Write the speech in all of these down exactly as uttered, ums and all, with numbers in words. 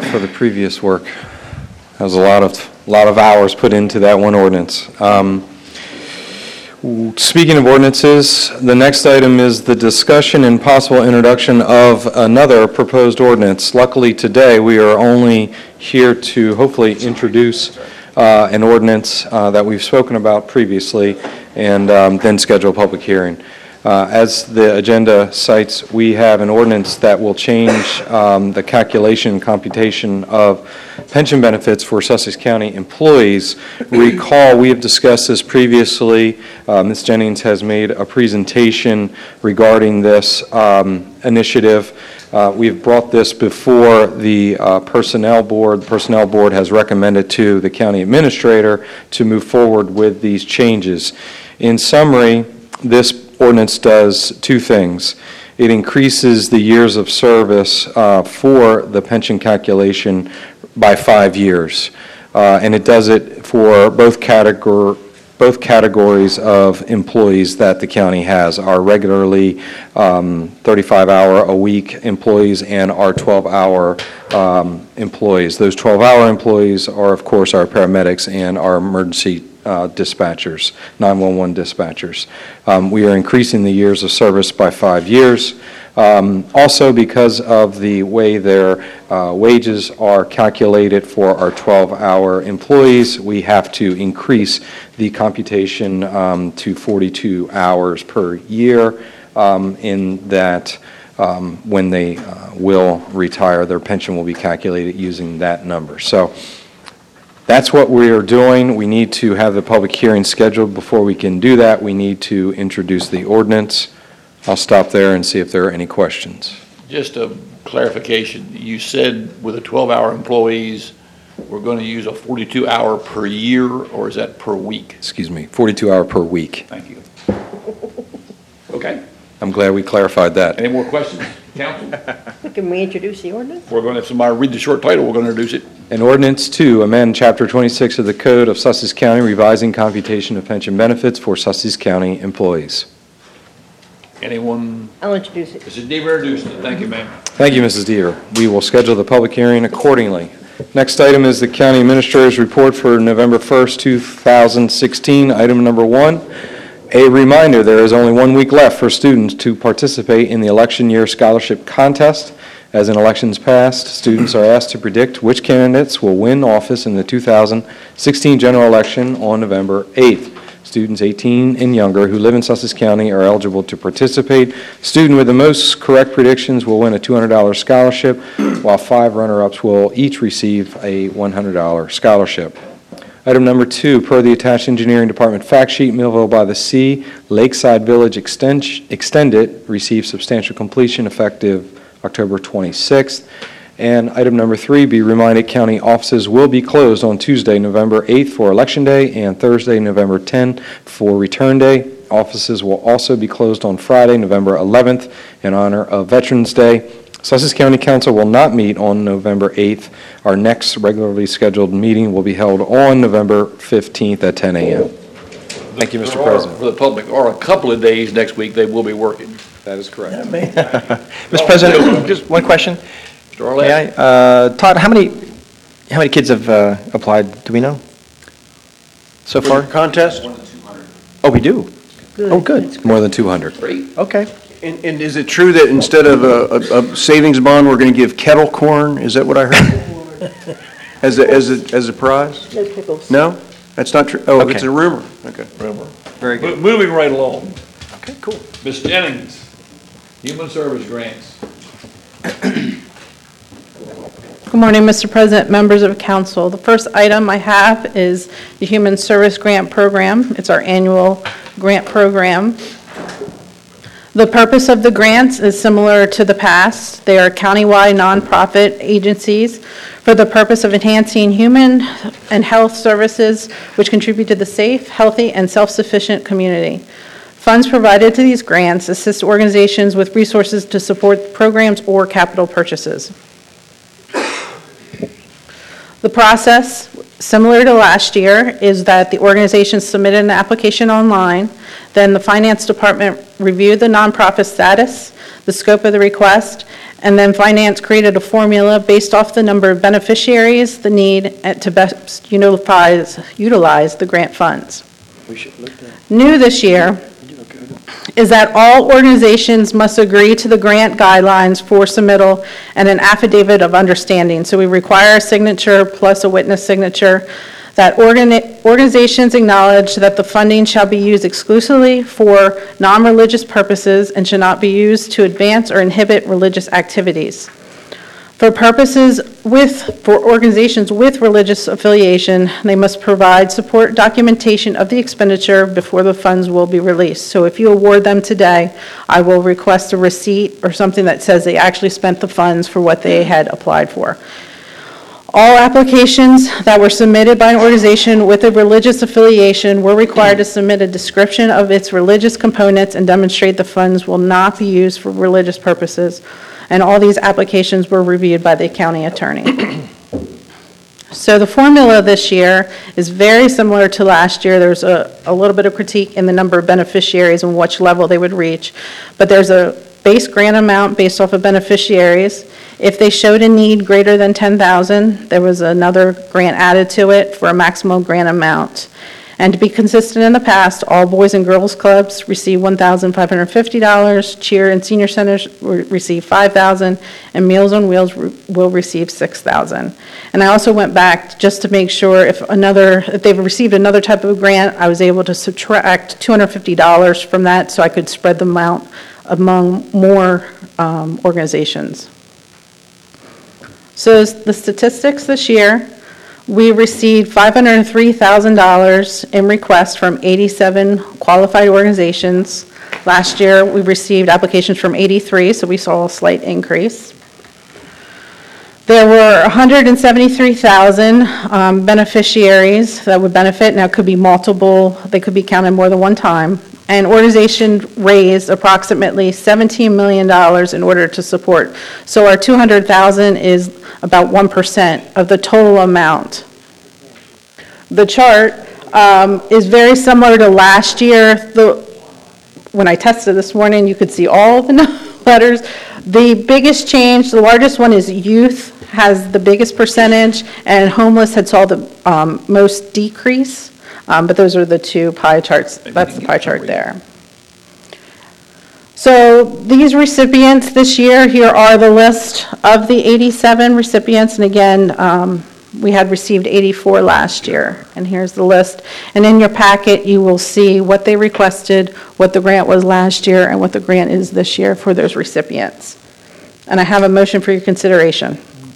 enough for the previous work. That was a lot of, lot of hours put into that one ordinance. Um, Speaking of ordinances, the next item is the discussion and possible introduction of another proposed ordinance. Luckily today, we are only here to hopefully introduce uh, an ordinance uh, that we've spoken about previously and um, then schedule a public hearing. Uh, as the agenda cites, we have an ordinance that will change um, the calculation and computation of pension benefits for Sussex County employees. Recall, we have discussed this previously. Uh, Miz Jennings has made a presentation regarding this um, initiative. Uh, we've brought this before the uh, Personnel Board. The Personnel Board has recommended to the County Administrator to move forward with these changes. In summary, this ordinance does two things. It increases the years of service uh, for the pension calculation by five years. Uh, and it does it for both categor both categories of employees that the county has, our regularly um, thirty-five hour a week employees and our twelve hour um, employees. Those twelve hour employees are, of course, our paramedics and our emergency Uh, dispatchers, nine one one dispatchers. Um, we are increasing the years of service by five years. Um, also, because of the way their uh, wages are calculated for our twelve hour employees, we have to increase the computation um, to forty-two hours per year um, in that um, when they uh, will retire, their pension will be calculated using that number. So that's what we are doing. We need to have the public hearing scheduled. Before we can do that, we need to introduce the ordinance. I'll stop there and see if there are any questions. Just a clarification. You said with the twelve hour employees, we're going to use a forty-two hour per year, or is that per week? Excuse me, forty-two hour per week. Thank you. Okay. I'm glad we clarified that. Any more questions, Council? Can we introduce the ordinance? We're going to, if somebody read the short title, we're going to introduce it. An ordinance to amend Chapter twenty-six of the Code of Sussex County, revising computation of pension benefits for Sussex County employees. Anyone? I'll introduce it. Missus Deaver introduced it. Thank you, ma'am. Thank you, Missus Deaver. We will schedule the public hearing accordingly. Next item is the County Administrator's Report for November first, two thousand sixteen. Item number one. A reminder, there is only one week left for students to participate in the election year scholarship contest. As in elections past, students are asked to predict which candidates will win office in the two thousand sixteen general election on November eighth. Students eighteen and younger who live in Sussex County are eligible to participate. Student with the most correct predictions will win a two hundred dollar scholarship, while five runner-ups will each receive a one hundred dollar scholarship. Item number two, per the attached engineering department fact sheet, Millville by the Sea, Lakeside Village Extend Extended received substantial completion effective October twenty-sixth. And item number three, be reminded county offices will be closed on Tuesday, November eighth for Election Day and Thursday, November tenth for Return Day. Offices will also be closed on Friday, November eleventh in honor of Veterans Day. Sussex County Council will not meet on November eighth. Our next regularly scheduled meeting will be held on November fifteenth at ten a m Thank you, Mister There are, President. for the public, or a couple of days next week, they will be working. That is correct. Mister President, just one question. Mister Arlett? May I? Uh, Todd, how many, how many kids have uh, applied, do we know? So far? Contest? Oh, we do? Good. Oh, good. More than two hundred. Great. Okay. And, and is it true that instead of a, a, a savings bond, we're going to give kettle corn? Is that what I heard? As a, as a, as a prize? No pickles. No? That's not true? Oh, Okay. it's a rumor. Okay. Remember. Very Mo- good. Moving right along. Okay, cool. Miz Jennings, Human Service Grants. Good morning, Mister President, members of council. The first item I have is the Human Service Grant Program. It's our annual grant program. The purpose of the grants is similar to the past. They are countywide nonprofit agencies for the purpose of enhancing human and health services which contribute to the safe, healthy, and self-sufficient community. Funds provided to these grants assist organizations with resources to support programs or capital purchases. The process, similar to last year, is that the organization submitted an application online, then the finance department reviewed the nonprofit status, the scope of the request, And then finance created a formula based off the number of beneficiaries, the need, and to best utilize, utilize the grant funds. New this year is that all organizations must agree to the grant guidelines for submittal and an affidavit of understanding. So we require a signature plus a witness signature that organi- organizations acknowledge that the funding shall be used exclusively for non-religious purposes and should not be used to advance or inhibit religious activities. For purposes with, for organizations with religious affiliation, they must provide support documentation of the expenditure before the funds will be released. So if you award them today, I will request a receipt or something that says they actually spent the funds for what they had applied for. All applications that were submitted by an organization with a religious affiliation were required to submit a description of its religious components and demonstrate the funds will not be used for religious purposes. And all these applications were reviewed by the county attorney. So the formula this year is very similar to last year. There's a, a little bit of critique in the number of beneficiaries and which level they would reach. But there's a base grant amount based off of beneficiaries. If they showed a need greater than ten thousand dollars, there was another grant added to it for a maximum grant amount. And to be consistent in the past, all Boys and Girls Clubs receive one thousand five hundred fifty dollars, cheer and senior centers re- receive five thousand dollars, and Meals on Wheels re- will receive six thousand dollars. And I also went back just to make sure if another, if they've received another type of grant, I was able to subtract two hundred fifty dollars from that so I could spread them out among more um, organizations. So the statistics this year, we received five hundred three thousand dollars in requests from eighty-seven qualified organizations. Last year, we received applications from eighty-three, so we saw a slight increase. There were one hundred seventy-three thousand um, beneficiaries that would benefit. Now, it could be multiple, they could be counted more than one time. And organization raised approximately seventeen million dollars in order to support. So our two hundred thousand dollars is about one percent of the total amount. The chart um, is very similar to last year. The, when I tested this morning, you could see all the letters. The biggest change, the largest one is youth has the biggest percentage, and homeless had saw the um, most decrease. Um, but those are the two pie charts. That's the pie chart there. So these recipients this year, here are the list of the eighty-seven recipients. And again, um, we had received eighty-four last year. And here's the list. And in your packet, you will see what they requested, what the grant was last year, and what the grant is this year for those recipients. And I have a motion for your consideration.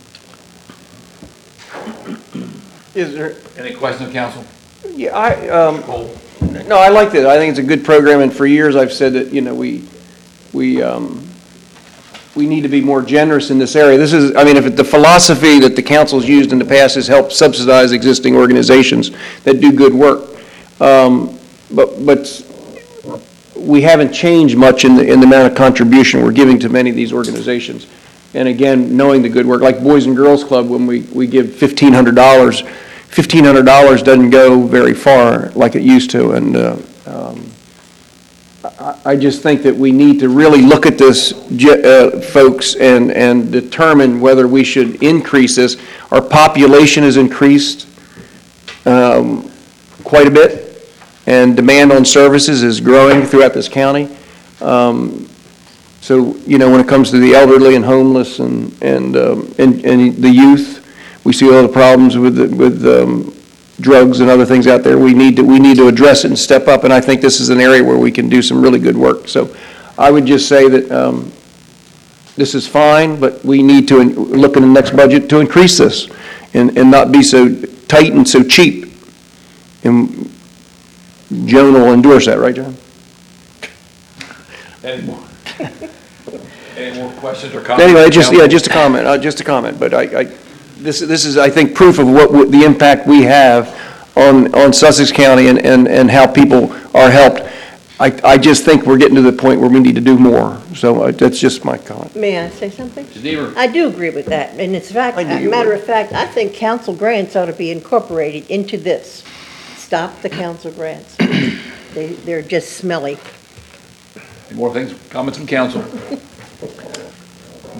Is there, Any questions, council? yeah, I, um, Cole? no, I like that. I think it's a good program, and for years I've said that, you know, we, we, um, we need to be more generous in this area. This is, I mean, if it- the philosophy that the council's used in the past has helped subsidize existing organizations that do good work. Um, but, but we haven't changed much in the, in the amount of contribution we're giving to many of these organizations. And again, knowing the good work, like Boys and Girls Club, when we, we give fifteen hundred dollars, fifteen hundred dollars doesn't go very far like it used to. And uh, um, I, I just think that we need to really look at this, uh, folks, and, and determine whether we should increase this. Our population has increased um, quite a bit, and demand on services is growing throughout this county. Um, So, you know, when it comes to the elderly and homeless and, and, um, and, and the youth, we see all the problems with, the- with, um, drugs and other things out there. We need to, we need to address it and step up, and I think this is an area where we can do some really good work. So I would just say that, um, this is fine, but we need to in- look in the next budget to increase this and, and not be so tight and so cheap. And Joan will endorse that, right, Joan? Any more? Any more questions or comments? Anyway, just, yeah, council? just a comment, uh, just a comment, but I, I, this, this is, I think, proof of what, what the impact we have on, on Sussex County and, and, and how people are helped. I, I just think we're getting to the point where we need to do more, so uh, that's just my comment. May I say something? Miz Deaver? I do agree with that, and it's fact, I knew a you matter would. of fact, I think council grants ought to be incorporated into this. Stop the council grants. They, they're just smelly. Any more things, comments from council?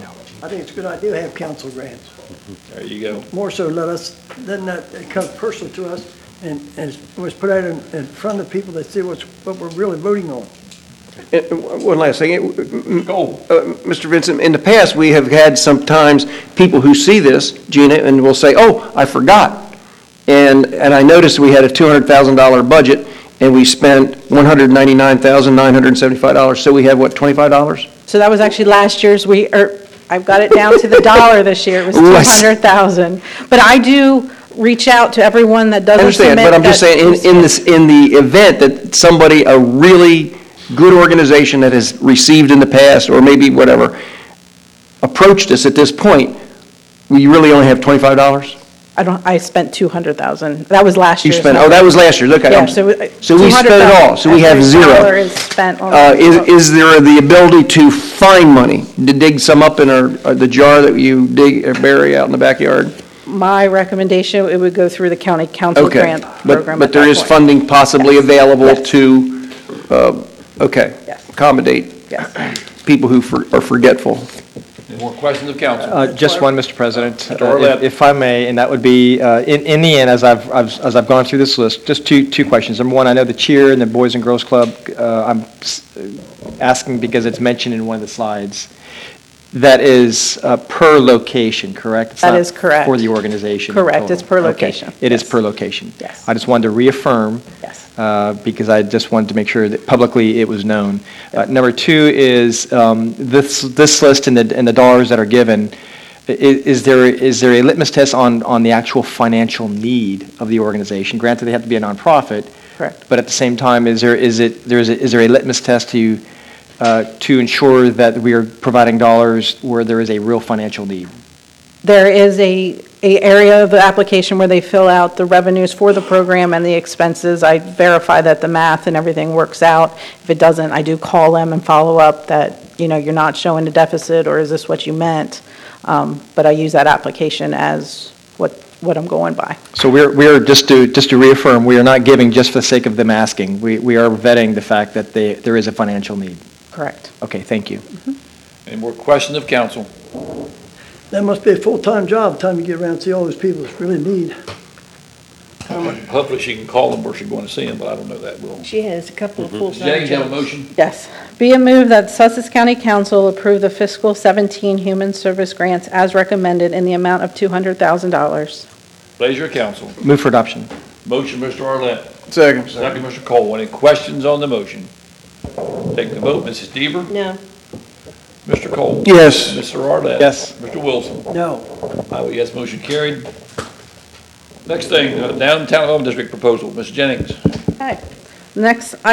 I think it's a good idea to have council grants. There you go. More so let us, then that, it comes personal to us and, and it was put out in, in front of people that see what's, what we're really voting on. Uh, One last thing. Uh, Go. Mister Vincent, in the past, we have had sometimes people who see this, Gina, and will say, oh, I forgot. And, and I noticed we had a two hundred thousand dollars budget, and we spent one hundred ninety-nine thousand nine hundred seventy-five dollars. So we have, what, twenty-five dollars? So that was actually last year's, we, or, I've got it down to the dollar this year, it was two Right. hundred thousand. But I do reach out to everyone that I doesn't understand, submit. but I'm just that- saying, in, in this, in the event that somebody, a really good organization that has received in the past, or maybe whatever, approached us at this point, we really only have twenty-five dollars? I don't, I spent two hundred thousand, that was last You year's. spent, oh, number. that was last year, okay. Yeah, I'm- so. uh, So we spent it all, so we have zero. Every dollar is spent on. Uh, Is, is there the ability to find money, to dig some up in our, uh, the jar that you dig, or bury out in the backyard? My recommendation, it would go through the county council Okay, grant but, program but at there that is point. funding possibly Yes. available Yes. to, uh, okay, Yes. accommodate Yes. people who for- are forgetful. Any more questions of council? Uh, Just one, Mister President, Mister uh, Orlett. if if I may, and that would be, uh, in in the end, as I've, I've- as I've gone through this list, just two, two questions. Number one, I know the cheer and the Boys and Girls Club, uh, I'm s- asking because it's mentioned in one of the slides. That is uh, per location, correct? It's That not is correct. For the organization in Correct, total. it's per Okay. location. It is Yes. per location. Yes. I just wanted to reaffirm. Yes. uh, Because I just wanted to make sure that publicly it was known. Uh, Number two is, um, this, this list and the, and the dollars that are given, i- is there, is there a litmus test on, on the actual financial need of the organization? Granted, they have to be a nonprofit. Correct. But at the same time, is there, is it, there is, a- is there a litmus test to, uh, to ensure that we are providing dollars where there is a real financial need? There is a, a area of the application where they fill out the revenues for the program and the expenses. I verify that the math and everything works out. If it doesn't, I do call them and follow up that, you know, you're not showing a deficit, or is this what you meant? Um, But I use that application as what, what I'm going by. So we're, we're, just to, just to reaffirm, we are not giving just for the sake of them asking. We, we are vetting the fact that they, there is a financial need. Correct. Okay, thank you. Any more questions of council? That must be a full-time job, by the time you get around and see all those people that really need. Hopefully she can call them where she's going to see them, but I don't know that. We'll. She has a couple of Miz full-time Jennings, you have a jobs. motion? Yes. Be it moved that Sussex County Council approve the fiscal seventeen human service grants as recommended in the amount of two hundred thousand dollars. Pleasure of council. Move for adoption. Motion, Mister Arlett. Second. Second, Mister Cole. Any questions on the motion? Take the vote. Missus Deaver? No, Mister Cole? Yes. Mister Arlett? Yes. Mister Wilson? No. I vote yes, motion carried. Next thing, uh, downtown home district proposal. Miz Jennings? Okay. Next